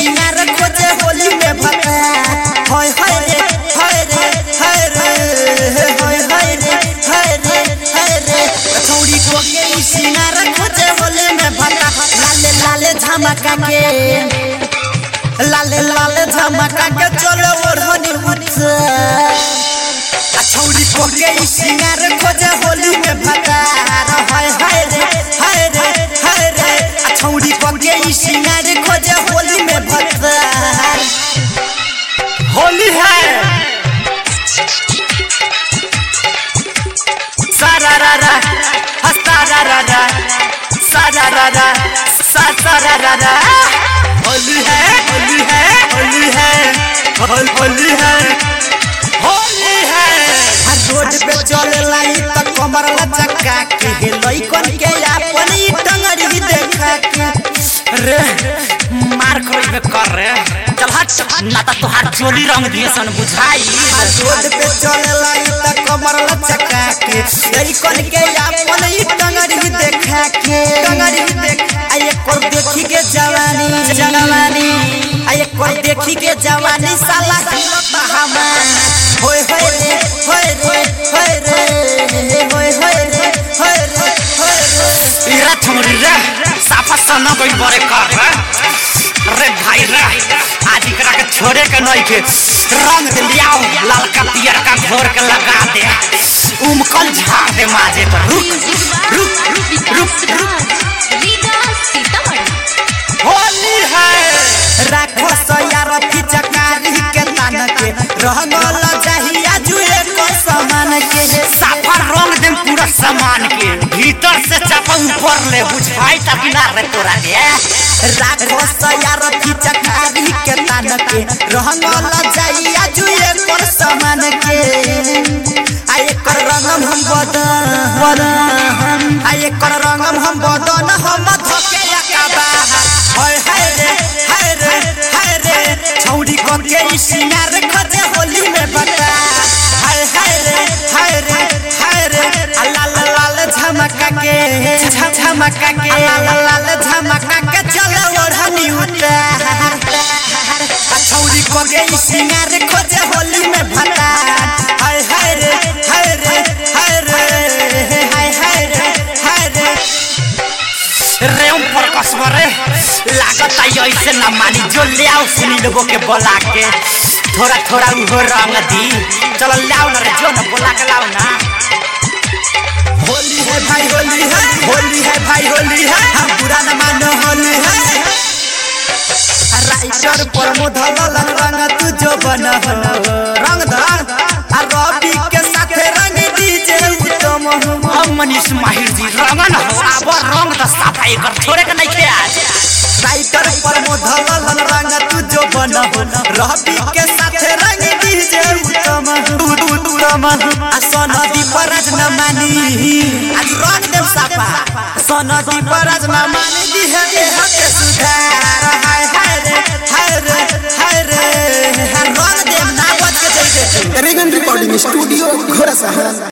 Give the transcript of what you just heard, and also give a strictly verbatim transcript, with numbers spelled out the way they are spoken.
सिंगार खोजे होली में भता हाय हाय रे हाय रे हाय रे हाय हाय रे हाय रे हाय रे छौड़ी को के सिंगार खोजे होली में भता लाले लाले झमका के लाले लाले झमका के चलो ओढ़नी उठा छौड़ी को के सिंगार खोजे होली में भता हाय हाय रे हाय रे हाय रे छौड़ी को के सिंगार खोजे होली में भता होली है सारा रा रा हस्ता रा रा रा सारा रा रा सा सारा रा रा होली है होली है होली है होल होली है होली है रोड पे चले लाई त कमर लचका के लइकन के अपनी टंगड़ी देखा के रे मार कोई में कर रे चल हट ना त तोहार चोली रंग दिए सन बुझाई रोड पे चले लाई त कमर लचका के लइकन के अपनी टंगड़ी देखा के टंगड़ी देख आए कर देखी के जवानी जवानी आए कर देखी के जवानी साला हिलता हमार होय होय रे होय रे होय रे होय होय रे होय रे होय रे इरा छोरी रे साफा सना कोई बरे कर रे रे भाई रे आज एकरा के छोड़े के नहीं के रंग दे लियाओ लालका पियर का घोर के लगा दे उमकल झाड़ दे माजे पर रुक रुक रुक रुक होली है राखो सयार पिचकारी के तान के रंगल जहिया जुए को समान के साफा रंग दे पूरा सामान के भीतर से चापा ऊपर ले बुझाई ता बिना रे तोरा दे राखो सयार पिचकारी के तान के रंगल जहिया जुए को समान के आए कर रंगम हम बदन आए कर रंगम हम बदन हम धके अकाबा हाय हाय रे हाय रे हाय रे छौड़ी को के सिंगार खोजे होली में बता हाय हाय रे हाय रे हाय रे लाल लाल झमका के झमका के लाल लाल झमका के चलो ओढ़नी उतार छौड़ी को के सिंगार खोजे होली में बता हाय हाय रे हाय रे हाय रे हाय हाय रे हाय रे रे हम पर कसबरे लागत आई ऐसे ना मानी जो ले आओ सुनी लोगों के बोला के थोड़ा थोड़ा उहो रंग दी चलो लाओ ना रे जो ना बोला के लाओ ना होली है भाई होली है होली है भाई होली है हम पूरा न मानो होली है राइटर पर मोधल रंग तू जो बन रंग धर आ रवि के साथ रंग डीजे उत्तम हम मनीष माहिर जी रंग न हो अब रंग द सफाई कर छोड़े के नहीं के आज राइटर पर मोधल रंग तू जो बन रवि के साथ रंग डीजे उत्तम उत्तम आ सनदी पर न मानी आज रंग देव साफा सनदी पर न मानी दी है हक सुधार हाय हाय रे हाय रे हाय रे रंग देव ना बच के चलते रेगन रिकॉर्डिंग स्टूडियो घोड़ा सा